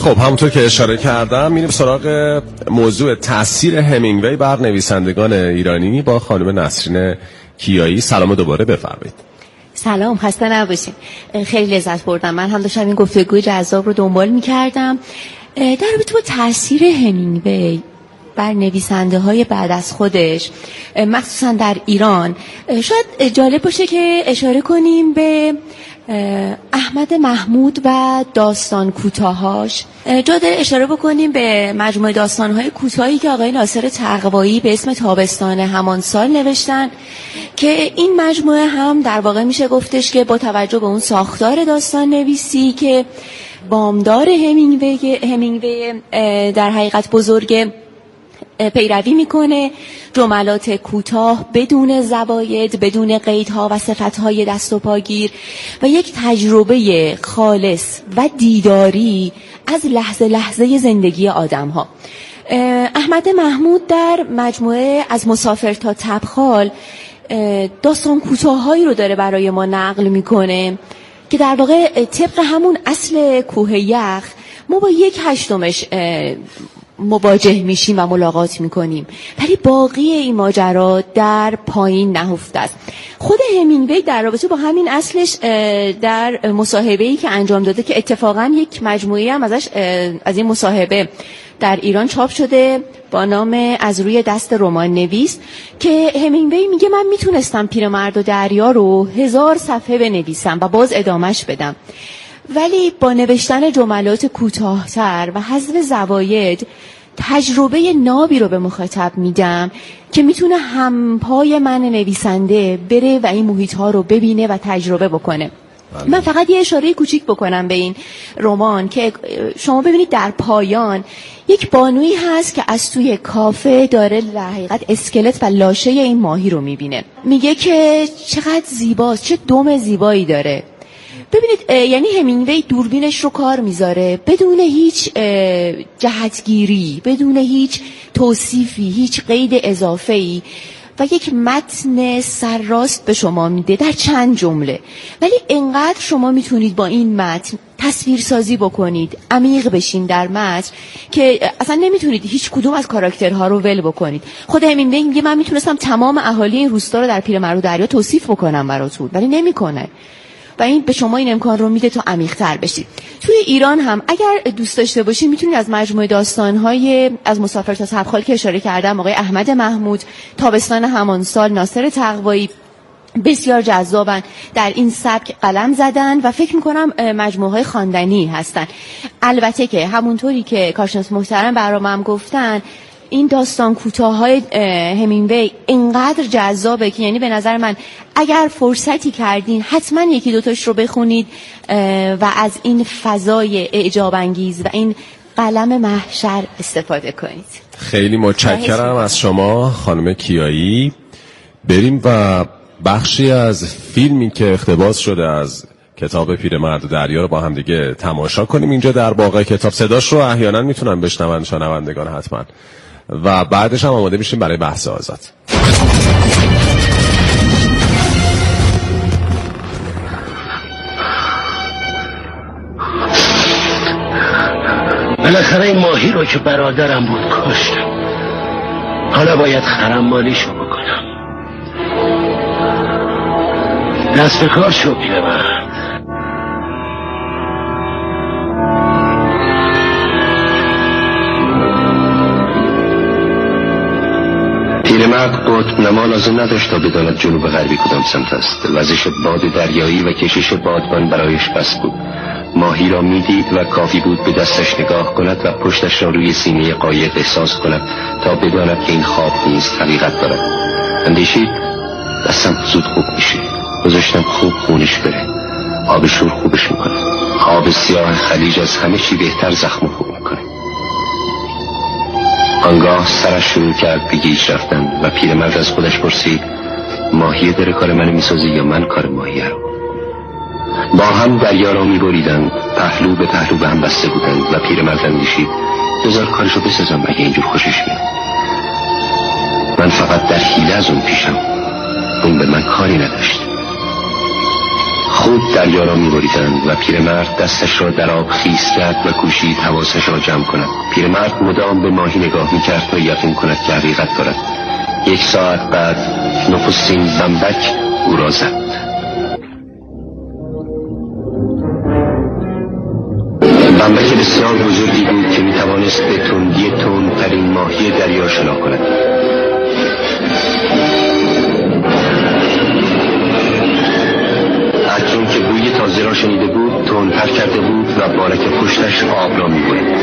خب همونطور که اشاره کردم میریم سراغ موضوع تاثیر همینگوی بر نویسندگان ایرانی با خانم نسرین کیایی. سلام دوباره، بفرمایید. سلام، خسته نباشین. خیلی لذت بردم. من هم داشتم این گفتگوی جذاب رو دنبال می‌کردم در رابطه با تاثیر همینگوی بر نویسنده های بعد از خودش، مخصوصا در ایران. شاید جالب باشه که اشاره کنیم به احمد محمود و داستان کوتاهاش. جا داره اشاره بکنیم به مجموعه داستان‌های کوتاهی که آقای ناصر تقوایی به اسم تابستان همان سال نوشتن که این مجموعه هم در واقع میشه گفتش که با توجه به اون ساختار داستان نویسی که وامدار همینگوی در حقیقت بزرگ پیروی میکنه، جملات کوتاه بدون زواید، بدون قیدها و صفتهای دست و پاگیر و یک تجربه خالص و دیداری از لحظه لحظه زندگی آدم‌ها. احمد محمود در مجموعه از مسافر تا تبخال داستان کوتاهایی رو داره برای ما نقل میکنه که در واقع طبق همون اصل کوه یخ ما با 1/8 مواجه میشیم و ملاقات میکنیم، ولی باقی این ماجرا در پایین نهفته است. خود همینگوی در رابطه با همین اصلش در مصاحبه‌ای که انجام داده که اتفاقا یک مجموعه هم ازش از این مصاحبه در ایران چاپ شده با نام از روی دست رمان نویس، که همینگوی میگه من میتونستم پیرمرد و دریا رو 1000 صفحه بنویسم و باز ادامش بدم، ولی با نوشتن جملات کوتاه‌تر و حذف زواید تجربه نابی رو به مخاطب میدم که میتونه همپای من نویسنده بره و این محیط‌ها رو ببینه و تجربه بکنه. من فقط یه اشاره کوچیک بکنم به این رمان که شما ببینید در پایان یک بانویی هست که از توی کافه داره در حقیقت اسکلت و لاشه این ماهی رو میبینه. میگه که چقدر زیباست، چه دم زیبایی داره. ببینید یعنی همینگوی دوربینش رو کار میذاره بدون هیچ جهتگیری، بدون هیچ توصیفی، هیچ قید اضافه‌ای و یک متن سرراست به شما میده در چند جمله، ولی انقدر شما میتونید با این متن تصویرسازی بکنید، عمیق بشین در متن که اصلا نمیتونید هیچ کدوم از کاراکترها رو ول بکنید. خود همینگوی میگه من میتونستم تمام اهالی این روستا رو در پیرمرد و دریا توصیف بکنم براتون، ولی نمیکنه و این به شما این امکان رو میده تا عمیق‌تر بشید. توی ایران هم اگر دوست داشته باشید میتونید از مجموعه داستان‌های از مسافر تا تبخال که اشاره کردم، آقای احمد محمود، تابستان همان سال، ناصر تقوایی، بسیار جذابن، در این سبک قلم زدن و فکر میکنم مجموعه خواندنی هستن. البته که همونطوری که کارشناس محترم برام گفتن این داستان کوتاه‌های همینگوی اینقدر جذابه که یعنی به نظر من اگر فرصتی کردین حتما یکی دوتاش رو بخونید و از این فضای اعجاب انگیز و این قلم محشر استفاده کنید. خیلی متشکرم از شما خانم کیایی. بریم و بخشی از فیلمی که اقتباس شده از کتاب پیرمرد و دریا رو با هم دیگه تماشا کنیم. اینجا در باغ کتاب صداش رو احیانا میتونن بشنون شنوندگان حتما، و بعدش هم آماده میشیم برای بحث آزاد. بالاخره این ماهی رو که برادرم بود کشتم، حالا باید خرمالیشو بکنم. دست به کار شو پیرمرد. پیرمرد قطب نما لازم نداشت تا بداند جنوب غربی کدام سمت است. وزش باد دریایی و کشش بادبان برایش بس بود. ماهی را میدید و کافی بود به دستش نگاه کند و پشتش را روی سینه قایق احساس کند تا بداند که این خواب نیست، حقیقت دارد. اندیشید دستم زود خوب میشه، گذاشتم خوب خونش بره، آب شور خوبش میکنه. آب سیاه خلیج از همه چی بهتر زخم خوب میکنه. آنگاه سرش شروع کرد به گیج رفتن و پیرمرد از خودش پرسید ماهی داره کار منو میسازه یا من کار ماهی رو. با هم دریا را میبریدند، پهلو به پهلو به هم بسته بودند و پیرمرد اندیشید بذار کارشو بسازم اگه اینجور خوشش میاد. من فقط در حیله از اون پیشم، اون به من کاری نداشت. خوب دریا را می‌بریدند و پیرمرد دستش را در آب خیس کرد و کوشید حواسش را جمع کند. پیرمرد مدام به ماهی نگاه می‌کرد تا یقین کند که حقیقت دارد. 1 ساعت بعد نخستین بمبک او را زد. بمبک بسیار بزرگی بود که می‌توانست به تندی تندترین ماهی دریا شنا کند. اکنون که بوی تازه را شنیده بود تندتر کرده بود و بارک پشتش آب را می‌برید.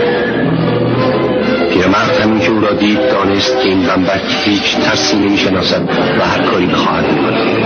پیرمرد همین که او را دید دانست که این بمبک هیچ ترسی نمی‌شناسد و هر کاری بخواهد می‌کند.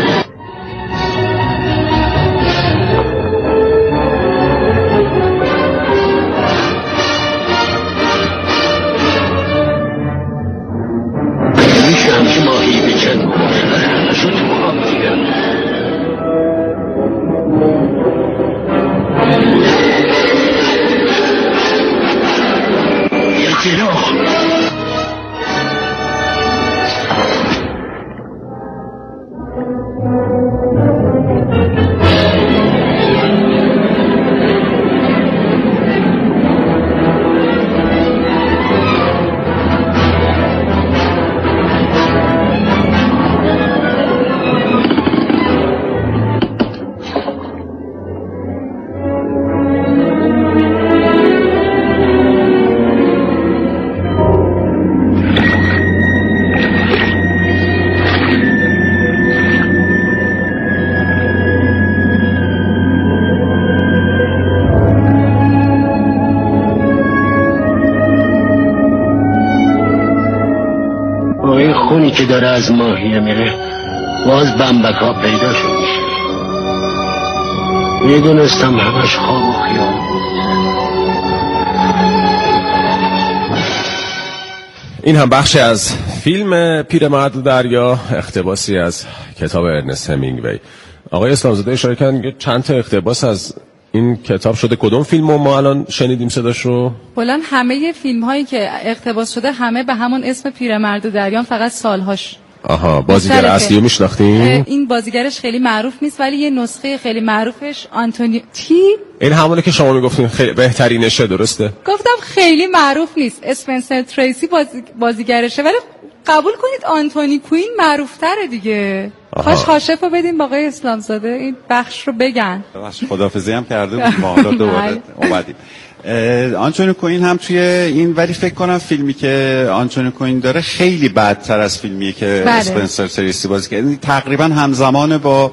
خونی که داره از ماهیه میره باز بمبک ها پیدا شد میشه. میدونستم همش خواب و خیال بود. این هم بخشی از فیلم پیرمرد دریا، اقتباسی از کتاب ارنست همینگوی. آقای اسلامزاده اشاره کردن چند تا اقتباس از این کتاب شده. کدوم فیلم رو ما الان شنیدیم صداش رو؟ کلاً همه فیلم هایی که اقتباس شده همه به همون اسم پیرمرد دریا، فقط سالهاش. آها، بازیگر اصلی رو میشناختیم؟ این بازیگرش خیلی معروف نیست ولی یه نسخه خیلی معروفش آنتونی این همونه که شما میگفتین خیلی بهترینشه، درسته؟ گفتم خیلی معروف نیست. اسپنسر تریسی بازیگرشه ولی قبول کنید آنتونی کوین معروفتره دیگه. کاش کاشف رو بدیم با آقای اسلامزاده این بخش رو بگن. خداحافظی هم کرده بود ما حالا دوباره اومدیم. آنتونی کوین هم توی این، ولی فکر کنم فیلمی که آنتونی کوین داره خیلی بدتر از فیلمیه که اسپنسر تریسی بازی کرد. تقریبا همزمان با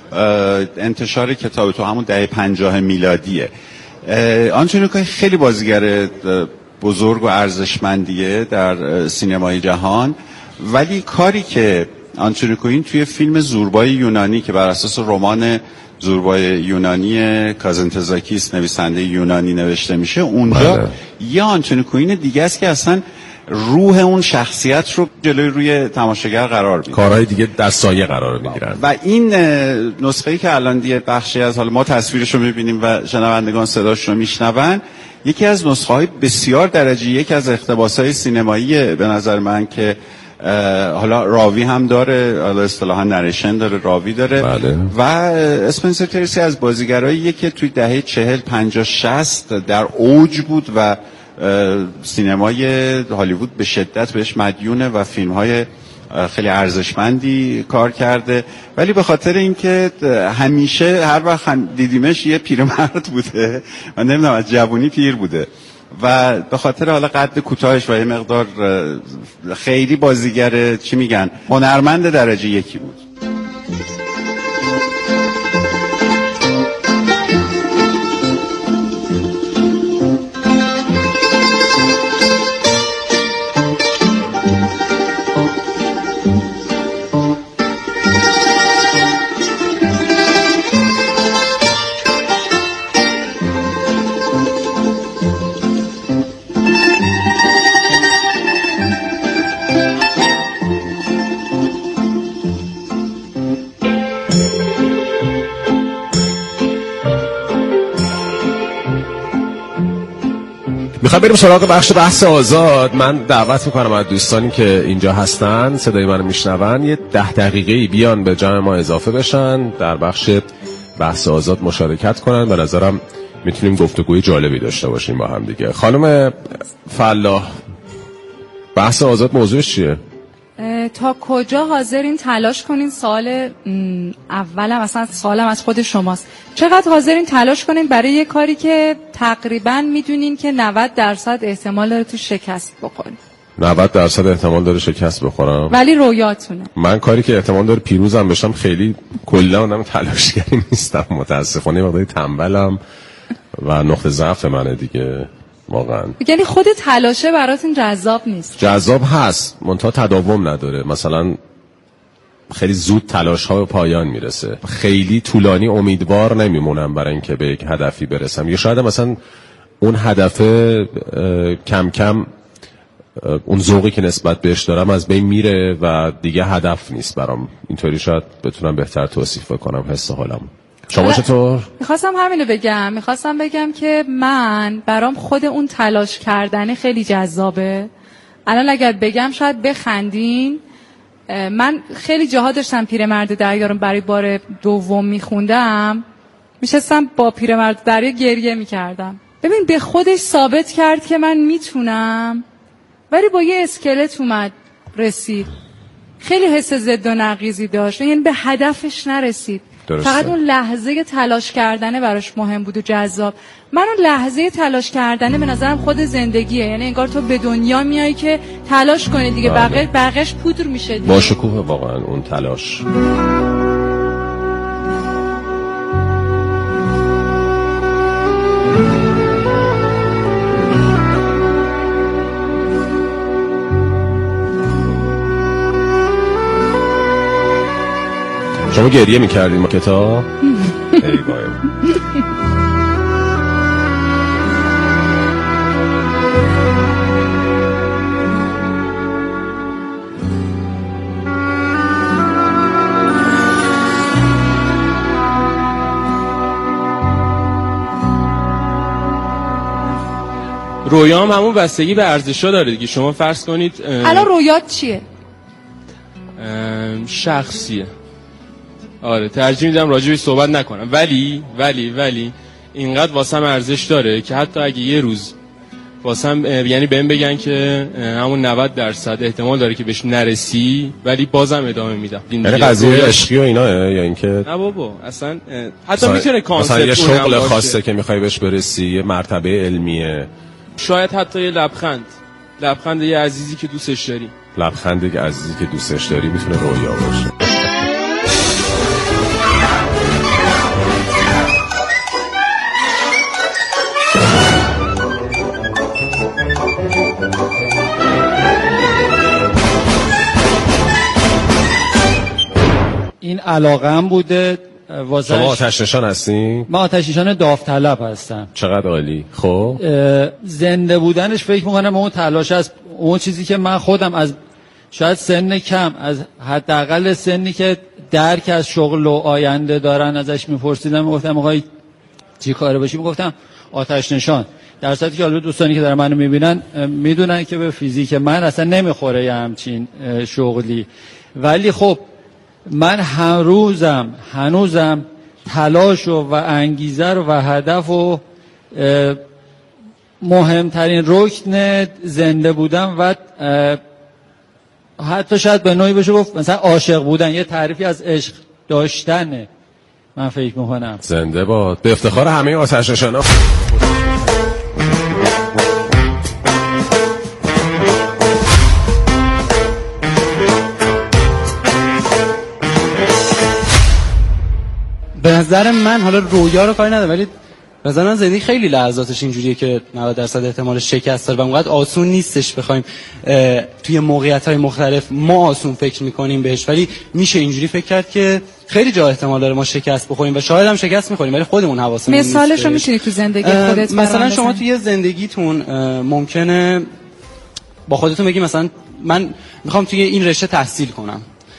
انتشار کتاب تو همون دهه 50 میلادیه. آنتونی کوین خیلی بازیگر بزرگ و ارزشمندیه در سینمای جهان، ولی کاری که آنتونی کوین توی فیلم زوربای یونانی که بر اساس رمان زوربای یونانی کازنتزاکیس نویسنده یونانی نوشته میشه، اونجا یه آنتونی کوین دیگه است که اصلا روح اون شخصیت رو جلوی روی تماشاگر قرار میده، کارهای دیگه در سایه قرار میگیرن. و این نسخه‌ای که الان دیگه بخشی از حالا ما تصویرش رو میبینیم و شنوندگان صداش رو میشنون، یکی از نسخه‌های بسیار درجه یک از اقتباس‌های سینمایی به نظر من که حالا راوی هم داره، حالا اصطلاحاً نریشن داره، راوی داره. بله. و اسپنسر تریسی از بازیگراییه که توی دهه 40 50 60 در اوج بود و سینمای هالیوود به شدت بهش مدیونه و فیلم‌های خیلی ارزشمندی کار کرده، ولی به خاطر اینکه همیشه هر وقت دیدیمش یه پیرمرد بوده، من نمیدونم از جوانی پیر بوده و به خاطر حالا قد کوتاهش و یه مقدار خیلی بازیگر چی میگن هنرمند درجه یکی بود. میخوام بریم سراغ بخش بحث آزاد. من دعوت میکنم از دوستانی که اینجا هستن صدای منو میشنون یه 10 دقیقه‌ای بیان به جمع ما اضافه بشن در بخش بحث آزاد مشارکت کنن. به نظرم میتونیم گفتگوی جالبی داشته باشیم با هم دیگه. خانم فلاح، بحث آزاد موضوعش چیه؟ تا کجا حاضرین تلاش کنین؟ سوال اولم اصلا سوالم از خود شماست. چقدر حاضرین تلاش کنین برای یه کاری که تقریبا میدونین که 90% احتمال داره تو شکست بخورین؟ 90% احتمال داره شکست بخورم، ولی رویاتونه. من کاری که احتمال داره پیروزم بشم خیلی کلا اونم تلاشگری نیستم متاسفانه، مقداری تنبلم و نقطه ضعف منه دیگه واقعا. یعنی خود تلاشه براتون جذاب نیست؟ جذاب هست، منتها تداوم نداره. مثلا خیلی زود تلاش ها به پایان میرسه، خیلی طولانی امیدوار نمیمونم برای اینکه به یک هدفی برسم، یا شاید مثلا اون هدف کم کم اون ذوقی که نسبت بهش دارم از بین میره و دیگه هدف نیست برام. اینطوری شاید بتونم بهتر توصیف بکنم حس حالم. شما چطور؟ میخواستم همینو بگم. میخواستم بگم که من برام خود اون تلاش کردن خیلی جذابه. الان اگر بگم شاید بخندین. من خیلی جاها داشتم پیرمرد دریا رو برای بار دوم میخوندم، میشستم با پیرمرد دریا گریه میکردم. ببین به خودش ثابت کرد که من میتونم، ولی با یه اسکلت اومد رسید. خیلی حس ضد و نقیضی داشت، یعنی به هدفش نرسید. درسته. فقط اون لحظه تلاش کردنه براش مهم بود و جذاب. من اون لحظه تلاش کردنه به نظرم خود زندگیه. یعنی انگار تو به دنیا میای که تلاش کنی دیگه، بقیش پودر میشه دیگه. با شکوه واقعا اون تلاش. شما گریه میکردین ما کتاب؟ ای وای. رویام همون بستگی به ارزش‌ها داره دیگه. شما فرض کنید الان رویات چیه؟ شخصیه. آره ترجیح میدم راجبش صحبت نکنم، ولی اینقدر واسم ارزش داره که حتی اگه یه روز واسم یعنی بهم بگن که همون 90% احتمال داره که بهش نرسی ولی بازم ادامه میدم. یعنی قضیه عشقی و اینا یا اینکه نه بابا اصلا حتی میتونه کانسپت مثلا یه شغل خاصه که میخوای بهش برسی، یه مرتبه علمیه، شاید حتی یه لبخند یه عزیزی که دوستش داری. لبخند یه عزیزی که دوستش داری میتونه رویا باشه. این علاقه‌ام بوده واسه. شما آتش نشان هستین؟ من آتش نشان داوطلب هستم. چقدر عالی. خب زنده بودنش فکر میکنم اون تلاش است، اون چیزی که من خودم از شاید سن کم، از حداقل سنی که درک از شغل و آینده دارن ازش میپرسیدم، میگفتم آقای چی کاره باشی؟ میگفتم آتش نشان. در صورتی که حالا دوستانی که دارن منو میبینن میدونن که به فیزیک من اصلا نمیخوره یه همچین شغلی، ولی خب من هنوزم تلاش و انگیزه و هدف و مهمترین رکن زنده بودن و حتی شاید به نوعی بشه گفت مثلا عاشق بودن، یه تعریفی از عشق داشتنه. من فکر میکنم زنده باد. به افتخار همه آتش نشانا. به نظر من حالا رویا رو کاری ندارم، ولی به نظر من زندگی خیلی لحظاتش اینجوریه که 90% احتمال شکست داره و اونقدر آسون نیستش بخوایم توی موقعیت‌های مختلف ما آسون فکر می‌کنیم بهش، ولی میشه اینجوری فکر کرد که خیلی جا احتمال داره ما شکست بخوریم و شاید هم شکست می‌خوریم ولی خودمون حواسمون نیست. مثالش رو می‌تونی تو زندگی خودت مثلا شما توی زندگیتون ممکنه با خودتون بگی مثلا من می‌خوام توی این رشته تحصیل کنم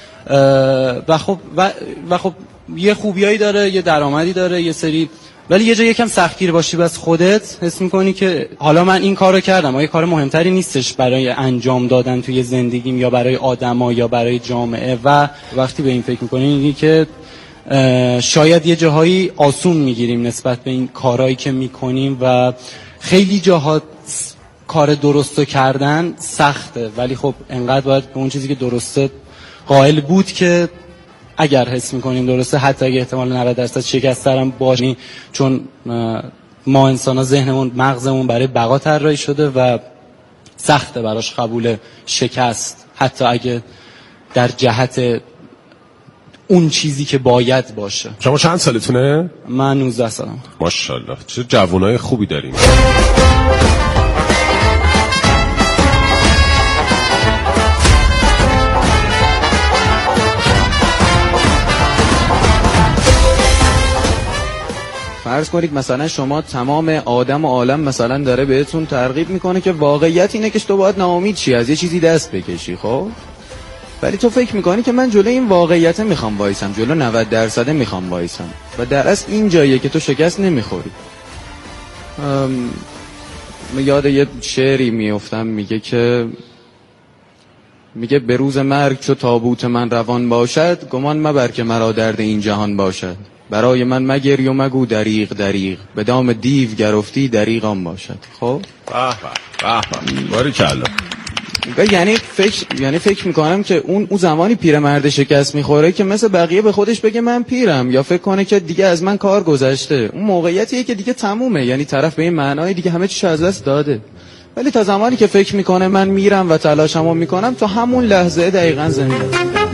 و خب یه خوبیایی داره، یه درآمدی داره، یه سری، ولی یه جا یکم سختگیر باشی بس خودت حس می‌کنی که حالا من این کارو کردم، یه کار مهمتری نیستش برای انجام دادن توی زندگیم یا برای آدما یا برای جامعه، و وقتی به این فکر می‌کنی میگی که شاید یه جاهایی آسون میگیریم نسبت به این کارهایی که میکنیم و خیلی جاها کار درستو کردن سخته، ولی خب انقدر باید به اون چیزی که درسته قائل بود که اگر حس میکنیم درسته، حتی اگه احتمال 90% شکست هم باشیم، چون ما انسان ها ذهنمون مغزمون برای بقا طراحی شده و سخته براش قبول شکست، حتی اگه در جهت اون چیزی که باید باشه. شما چند سالتونه؟ من 19 سالم. ماشاءالله، چه جوانای خوبی داریم. فرض کنید مثلا شما تمام آدم و عالم مثلا داره بهتون ترغیب میکنه که واقعیت اینه که تو باید ناامید شی، از یه چیزی دست بکشی، خب ولی تو فکر میکنی که من جلوی این واقعیت میخوام وایسم، جلو 90% میخوام وایسم، و در اصل این جاییه که تو شکست نمیخوری. یاد یه شعری میافتم، میگه به روز مرگ چو تابوت من روان باشد، گمان مبر که مرا درد این جهان باشد. برای من مگری و مگو دریغ دریغ، به دام دیو گرفتی دریغم باشد. خب باریکلا. یعنی فکر میکنم که اون زمانی پیرمرد شکست میخوره که مثل بقیه به خودش بگه من پیرم، یا فکر کنه که دیگه از من کار گذشته. اون موقعیتیه که دیگه تمومه، یعنی طرف به این معنای دیگه همه چیز از دست داده. ولی تا زمانی که فکر میکنه من میرم و تلاشمو میکنم، تا همون لحظه دقیقاً زنده.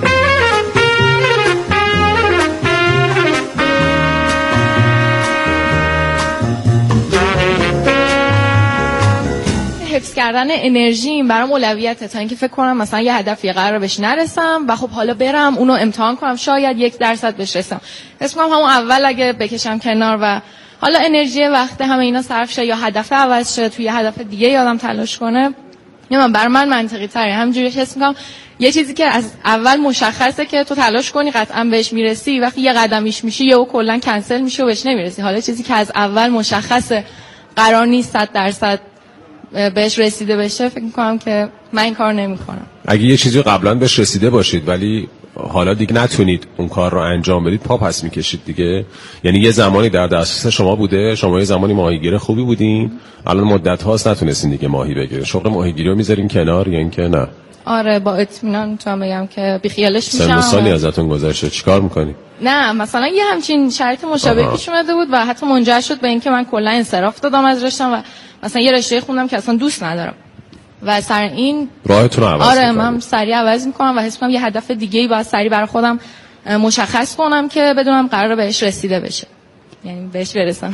حفظ کردن انرژی برام اولویته، تا اینکه فکر کنم مثلا یه هدفی قراره بهش نرسم و خب حالا برم اونو امتحان کنم، شاید 1% بهش رسم. حس کنم همون اول اگه بکشم کنار و حالا انرژی وقت همه اینا صرف شه یا هدف عوض شه، توی هدف دیگه یادم تلاش کنه، یا برای من منطقی تره. همینجوری حس میکنم یه چیزی که از اول مشخصه که تو تلاش کنی قطعا بهش میرسی، وقتی یه قدمیش میشی یهو کلا کنسل میشه و بهش نمیرسی. حالا چیزی که از اول مشخصه قرار نیست 100% بهش رسیده بشه، فکر میکنم که من این کار نمیکنم. اگه یه چیزی قبلا بهش رسیده باشید ولی حالا دیگه نتونید اون کار رو انجام بدید، پا پس میکشید دیگه. یعنی یه زمانی در دسترس شما بوده، شما یه زمانی ماهیگیر خوبی بودین، الان مدت هاست نتونستین دیگه ماهی بگیرید، شغل ماهیگیری رو میذارین کنار یا اینکه نه؟ آره با اطمینان میتونم بگم که بیخیالش میشم. سن سالی ازتون گذشته، چیکار میکنی؟ نه مثلا یه همچین شرط مشابهی پیش اومده بود و حتی منجر شد به اینکه من کلا انصراف دادم از رشتم و مثلا یه رشته خوندم که اصلا دوست ندارم و سر این راهتون رو عوض آره من سریع عوض میکنم و حس میکنم یه هدف دیگه‌ای باید سریع برای خودم مشخص کنم که بدونم قراره بهش رسیده بشه، یعنی بهش برسم.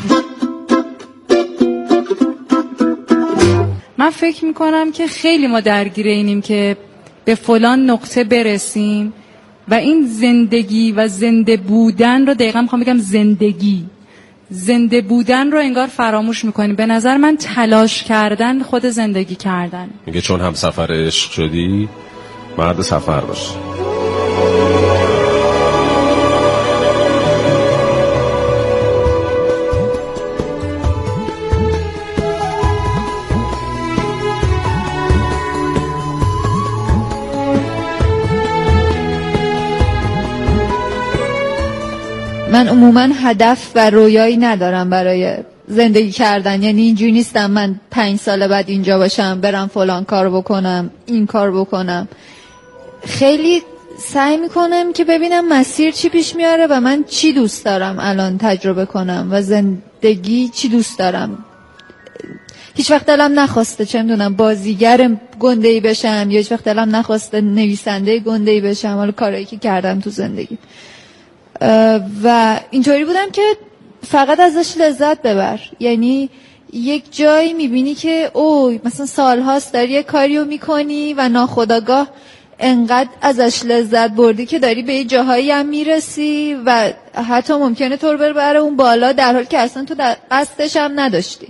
من فکر میکنم که خیلی ما درگیر اینیم که به فلان نقطه برسیم و این زندگی و زنده بودن رو دقیقا میخوام بگم زنده بودن رو انگار فراموش میکنیم. به نظر من تلاش کردن خود زندگی کردن. میگه چون هم سفر عشق شدی مرد سفر باش. من عموما هدف و رویایی ندارم برای زندگی کردن، یعنی اینجوری نیستم من 5 سال بعد اینجا باشم، برم فلان کار بکنم، این کار بکنم. خیلی سعی میکنم که ببینم مسیر چی پیش میاره و من چی دوست دارم الان تجربه کنم و زندگی چی دوست دارم. هیچ وقت دلم نخواسته چه میدونم بازیگر گنده‌ای بشم، یا هیچ وقت دلم نخواسته نویسنده گنده‌ای بشم، حالا کارهایی که کردم تو زندگی و اینطوری بودم که فقط ازش لذت ببر. یعنی یک جایی میبینی که اوه مثلا سالهاست داری یه کاریو میکنی و ناخودآگاه انقدر ازش لذت بردی که داری به یه جاهایی هم میرسی و حتی ممکنه تو رو ببره اون بالا در حالی که اصلا تو قصدش هم نداشتی.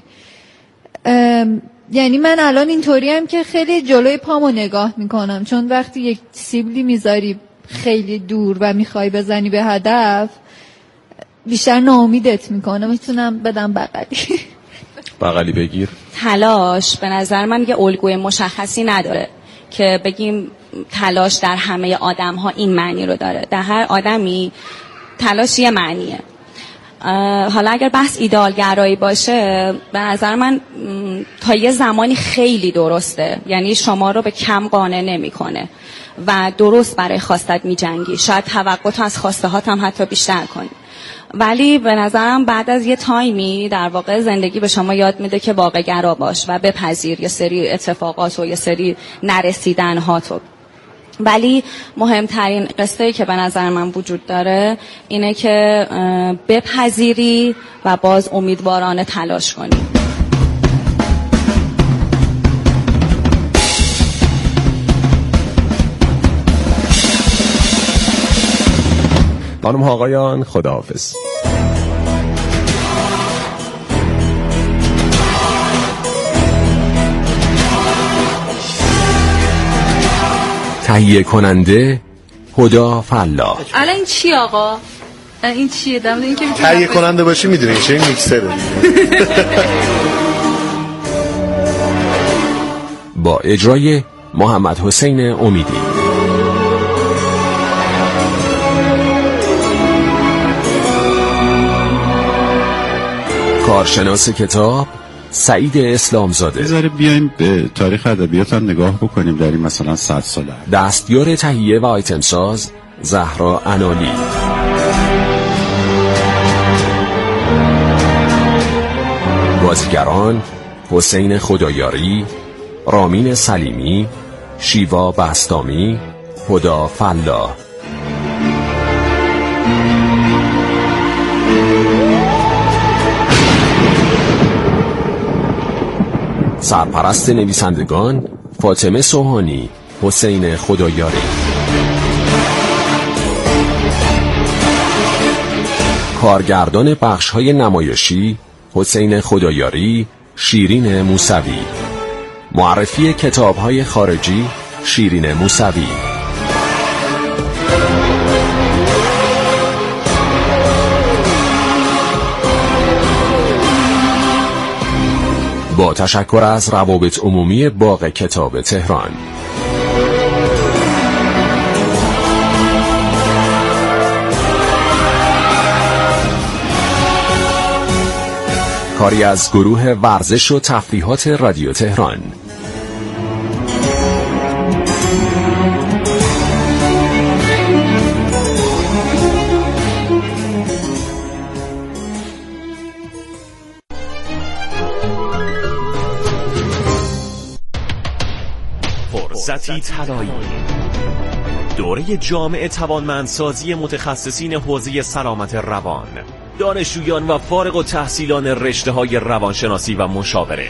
یعنی من الان اینطوری هم که خیلی جلوی پامو نگاه میکنم، چون وقتی یک سیبلی میذاری خیلی دور و میخوای بزنی به هدف بیشتر ناامیدت میکنه. میتونم بدم بغلی بگیر. تلاش به نظر من یه الگوی مشخصی نداره که بگیم تلاش در همه آدم ها این معنی رو داره. در هر آدمی تلاش یه معنیه. حالا اگر بحث ایدئالگرایی باشه به نظر من تا یه زمانی خیلی درسته، یعنی شما رو به کم قانع نمیکنه و درست برای خواستت میجنگی، شاید توقعت از خواسته هات هم حتی بیشتر کنی، ولی به نظرم بعد از یه تایمی در واقع زندگی به شما یاد میده که واقع گرا باش و بپذیر یه سری اتفاقات و یه سری نرسیدن هاتو. ولی مهمترین قصه‌ای که به نظر من وجود داره اینه که بپذیری و باز امیدوارانه تلاش کنی. خانم ها آقایان خداحافظ. تهیه کننده هدا فلاح. الان این چی آقا؟ این چیه؟ دم این که تهیه کننده باشی میدونی چه میکسره. با اجرای محمد حسین امیدی. کارشناس کتاب سعید اسلامزاده. بذاره بیایم به تاریخ ادبیات هم نگاه بکنیم در این مثلا 100 ساله. دستیار تهیه و آیتم ساز زهرا انالی. بازیگران حسین خدایاری، رامین سلیمی، شیوا بستامی، هدا فلاح. سرپرست نویسندگان فاطمه سوهانی، حسین خدایاری. کارگردان بخش‌های نمایشی حسین خدایاری، شیرین موسوی. معرفی کتاب‌های خارجی شیرین موسوی. با تشکر از روابط عمومی باغ کتاب تهران. کاری از گروه ورزش و تفریحات رادیو تهران. فرصتی طلایی، دوره جامع توانمندسازی متخصصین حوزه سلامت روان، دانشجویان و فارغ التحصیلان رشته‌های روانشناسی و مشاوره،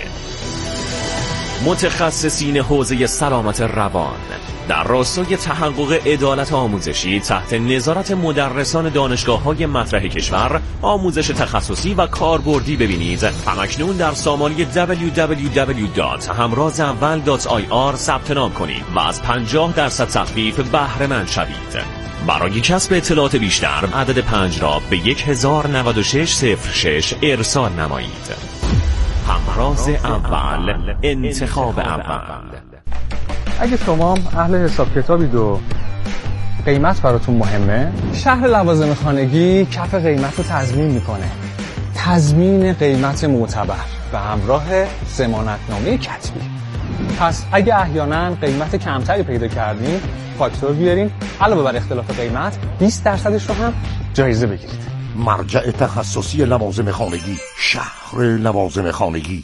متخصصین حوزه سلامت روان در راستای تحقق عدالت آموزشی تحت نظارت مدرسان دانشگاه‌های مطرح کشور آموزش تخصصی و کاربردی ببینید. همکنون در سامانه www.hamrazaval.ir ثبت نام کنید و از 50% تخفیف بهره مند شوید. برای کسب اطلاعات بیشتر عدد 5 را به 109606 ارسال نمایید. همراز اول، انتخاب اول. اگه شما اهل حساب کتابید و قیمت براتون مهمه، شهر لوازم خانگی کف قیمت رو تضمین میکنه. تضمین قیمت معتبر به همراه ضمانتنامه کتبی. پس اگه احیانا قیمت کمتری پیدا کردین، فاکتور بیارین، علاوه بر اختلاف قیمت 20% رو هم جایزه بگیرید. مرجع تخصصی لوازم خانگی، شهر لوازم خانگی.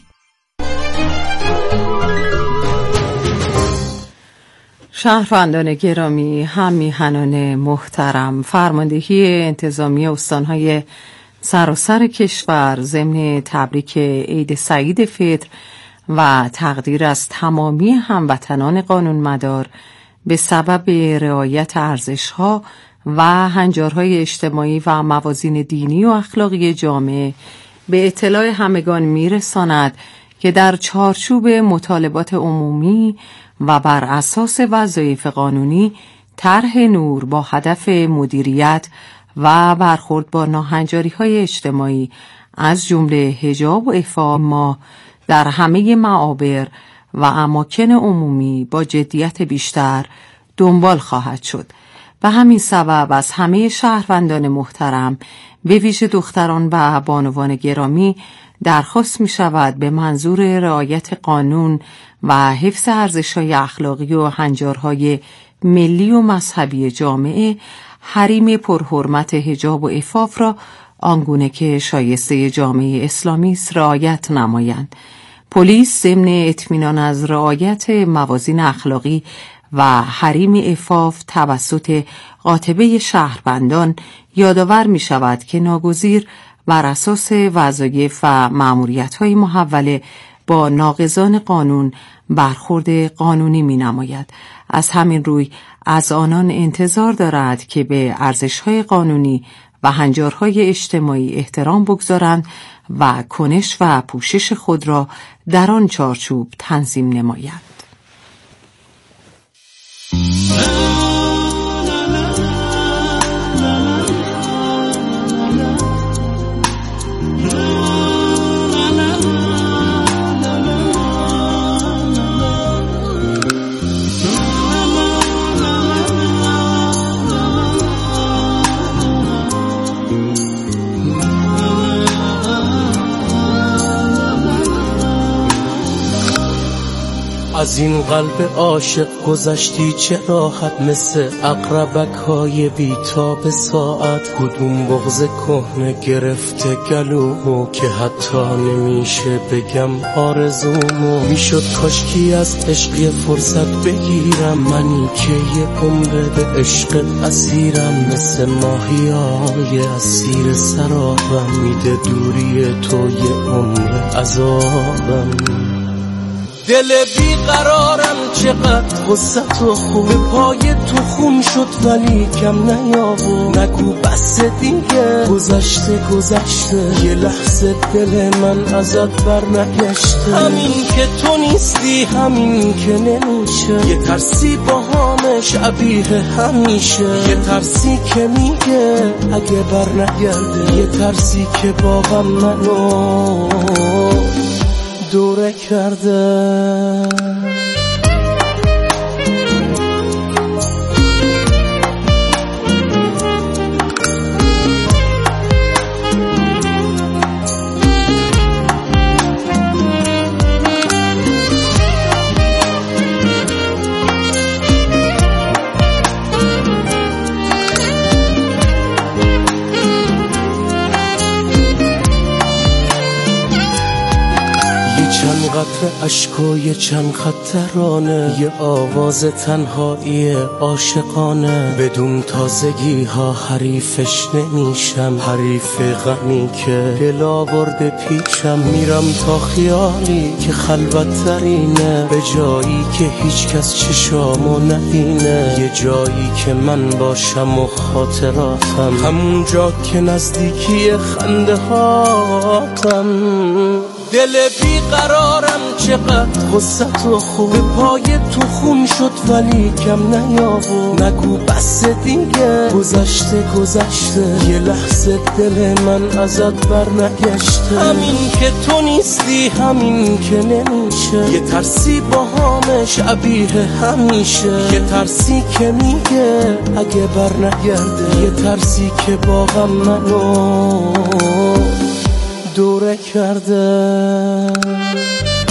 شهروندان گرامی، هم میهنان محترم، فرماندهی انتظامی استانهای سراسر کشور ضمن تبریک عید سعید فطر و تقدیر از تمامی هموطنان قانونمدار به سبب رعایت ارزش‌ها و هنجارهای اجتماعی و موازین دینی و اخلاقی جامعه به اطلاع همگان میرساند که در چارچوب مطالبات عمومی و بر اساس وظایف قانونی طرح نور با هدف مدیریت و برخورد با ناهنجاری‌های اجتماعی از جمله حجاب و اعفا ما در همه معابر و اماکن عمومی با جدیت بیشتر دنبال خواهد شد. به همین سبب از همه شهروندان محترم به ویژه دختران و بانوان گرامی درخواست می شود به منظور رعایت قانون و حفظ ارزش‌های اخلاقی و هنجارهای ملی و مذهبی جامعه حریم پرحرمت حجاب و عفاف را آنگونه که شایسته جامعه اسلامی است رعایت نمایند. پلیس ضمن اطمینان از رعایت موازین اخلاقی و حریم عفاف توسط قاطبه شهروندان یادآور می شود که ناگزیر بر اساس وظایف و مأموریت‌های محوله با ناقضان قانون برخورد قانونی می نماید. از همین روی از آنان انتظار دارد که به ارزش‌های قانونی و هنجارهای اجتماعی احترام بگذارند و کنش و پوشش خود را در آن چارچوب تنظیم نمایند. از این قلب عاشق گذشتی چه راحت، مثل عقربک های بیتاب ساعت. کدوم بغض کهنه گرفته گلومو که حتی نمیشه بگم آرزومو. میشد کاشکی از عشقی فرصت بگیرم، منی که یه عمره به عشق اسیرم. مثل ماهیای اسیر سرابم، میده دوری تو یه عمر عذابم. دل بیقرارم چقدر غصت و خوب، پای تو خون شد ولی کم نیاور. نگو بس دیگه، گذشته یه لحظه دل من ازت بر نگشته. همین که تو نیستی، همین که نمیشه، یه ترسی با همه شبیه همیشه. یه ترسی که میگه اگه بر نگرده، یه ترسی که بابم منو دوره کرده. قطر اشکای چند خط ترانه، یه آواز تنهایی عاشقانه. بدون تازگی ها حریفش نمیشم، حریف غمی که دل آورده پیشم. میرم تا خیالی که خلوت ترینه، به جایی که هیچ کس چشامو نبینه. یه جایی که من باشم و خاطراتم، همون جا که نزدیکی خنده هاتم. دل بیقرارم چقدر غصت و خوب، پای تو خون شد ولی کم نیاور. نگو بس دیگه، گذشته یه لحظه دل من ازت بر نگشته. همین که تو نیستی، همین که نمیشه، یه ترسی با همه شبیه همیشه. یه ترسی که میگه اگه بر نگرده، یه ترسی که باغم منو دوره کرده.